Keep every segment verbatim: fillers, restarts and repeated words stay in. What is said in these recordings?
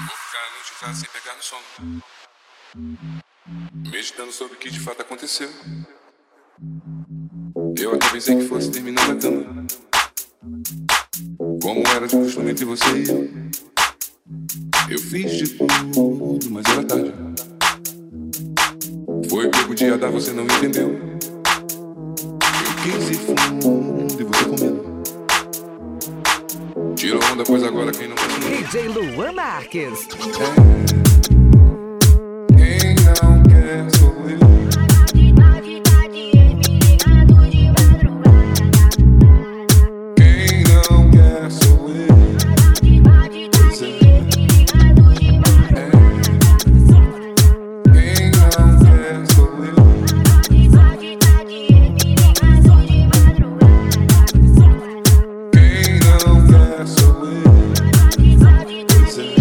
ficar a noite inteira sem pegar no sono, meditando sobre o que de fato aconteceu. Eu até pensei que fosse terminar na cama, como era de costume entre você e eu. Eu fiz de tudo, mas era tarde. Foi o que eu podia dar, você não entendeu. Eu quis ir fundo e você com medo. Tirou onda, pois agora quem não gosta D J Luan Marques. É. Quem não quer sou eu. Quem não quer sou eu. Pois é. É. Quem não quer sou eu. Quem não quer sou eu. Pois é.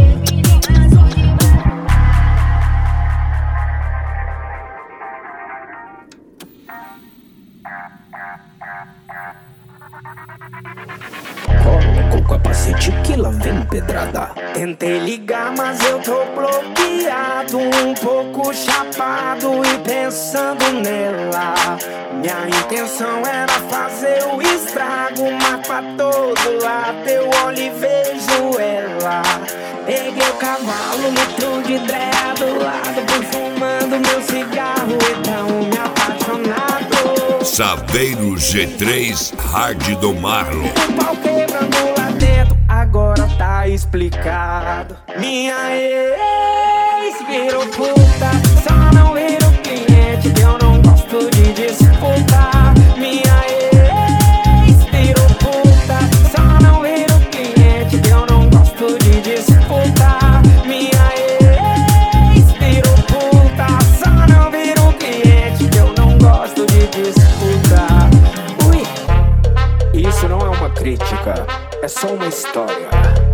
Coloca o capacete que lá vem pedrada. Tentei ligar, mas eu tô bloqueado, um pouco chapado e pensando nela. Minha intenção era fazer o estrago, mas pra todo lado eu olho e vejo ela. Peguei o cavalo, metro de dreia do lado, perfumando meu cigarro e tão me apaixonado. Saveiro G três Hard do Marlon. O pau quebrando lá dentro, agora tá explicado. Minha ex virou puta, só não virou cliente, que eu não gosto de disputar. Minha ex virou puta, só não virou cliente, que eu não gosto de disputar. Minha ex virou puta, só não virou cliente, que eu não gosto de disputar. Ui, isso não é uma crítica, é só uma história.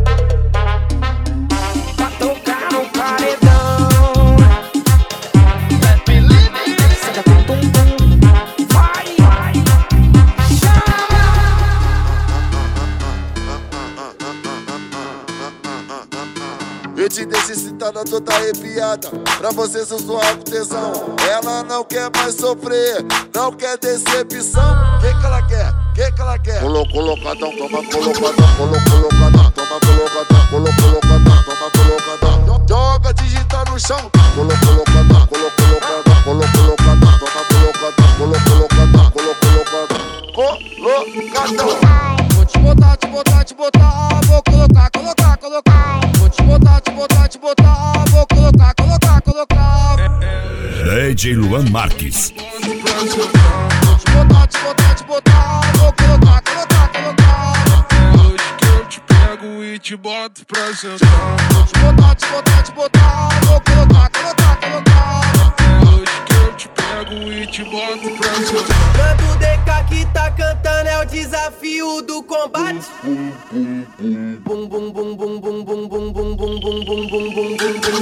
Pra tocar no paredão, saca tum tum tum, vai, vai, chama. Eu te deixo excitada, toda arrepiada. Pra você sou só algo tesão. Ela não quer mais sofrer, não quer decepção. Que que ela quer? Que que ela quer? Colo, colocadão, toma colocadão. Colo, colocadão, toma colocadão. Colo, colocadão, toma colocadão. Joga digital no chão. Colo, colocadão, colo, colocadão. Colo, colocadão, toma colocadão. Colo, colocadão, colo, colocadão. Colocadão. Vou te botar, te botar, te botar. Vou colocar, colocar, colocar. Vou te botar, te botar, te botar. Vou colocar, colocar, colocar. D J Luan Marques. Vou te botar, te botar, te botar. Vou colocar, colocar, colocar. É hoje que eu te pego e te boto pra sentar. Vou te botar, te botar, te botar. Vou colocar, colocar, colocar. É hoje que eu te pego e te boto pra sentar. Quando o D K que tá cantando é o desafio do combate. Bum bum bum bum bum bum bum bum bum bum bum bum bum bum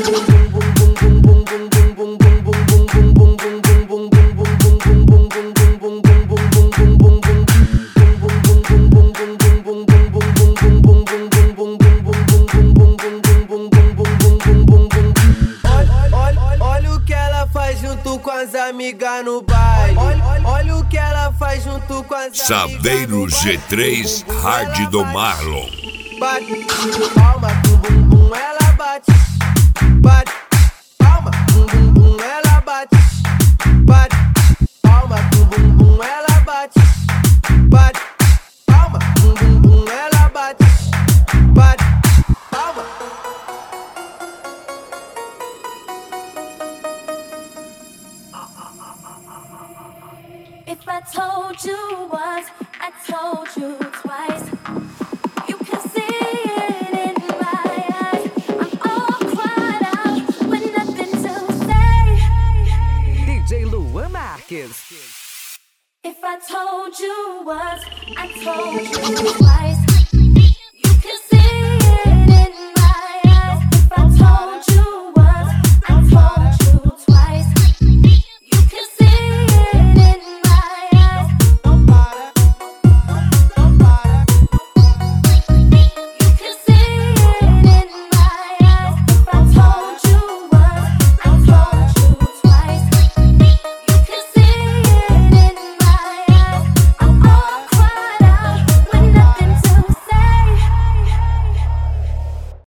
Olha o que ela faz junto com as amigas no baile. Olha o que ela faz junto com as Saveiro G três Hard do Marlon. Bate, palma, bum bum bum, ela bate. Bate, palma, bum bum bum, ela bate. Bate, palma, bum bum bum, ela bate. Bate, palma, bum bum bum, ela bate. Bate, palma. If I told you once, I told you twice. You can see it in my eyes. I'm all cried out with nothing to say. D J Luan Marques. If I told you once, I told you twice.